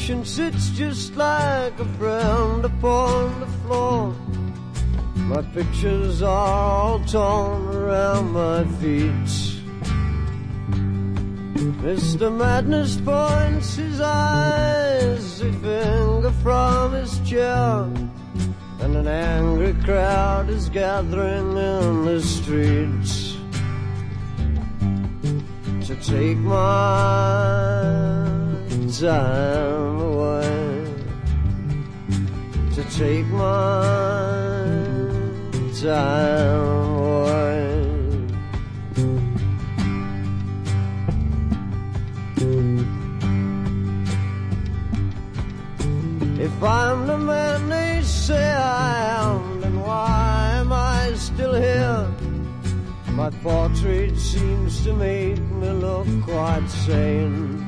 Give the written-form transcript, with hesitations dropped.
patient sits just like a friend upon the floor. My pictures are all torn around my feet. Mr. Madness points his eyes, a finger from his chair, and an angry crowd is gathering in the streets to take my time away, to take my time away. If I'm the man they say I am, then why am I still here? My portrait seems to make me look quite sane.